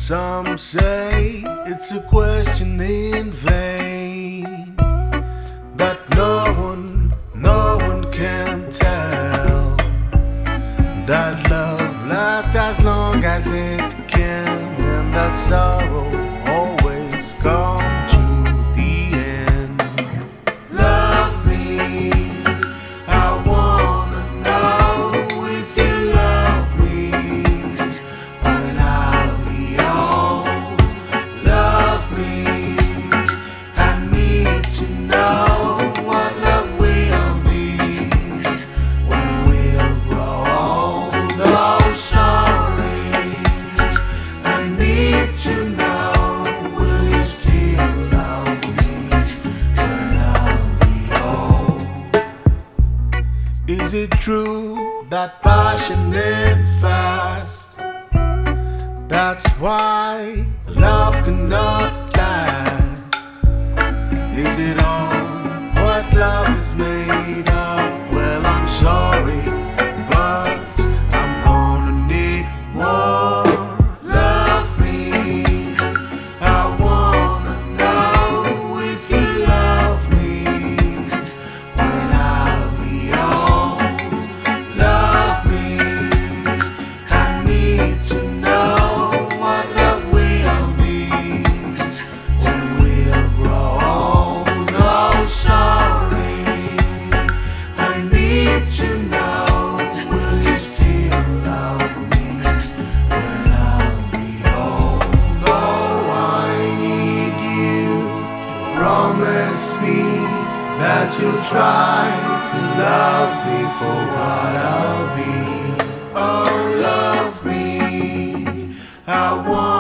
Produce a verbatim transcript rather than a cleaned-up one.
Some say it's a question in vain, that no one, no one can tell, that love lasts as long as it can, and that sorrow always comes to the end. Love me, I wanna know if you love me when I'll be old. Love me, I need to know what love will be when we'll grow old. Oh, sorry, I need to know, will you still love me when I'll be old? Is it true that passion is fast? That's why love cannot last. Is it all what love is made of? Well, I'm sorry, but I'm gonna need more. Love me, I wanna know if you love me when I'll be old. Love me, I need to know what love will be when we'll grow old. Oh, sorry, I need to know, will you still love me when I'll be old? Oh, I need you to promise me that you'll try to love me for what I'll be. Oh, love me, I want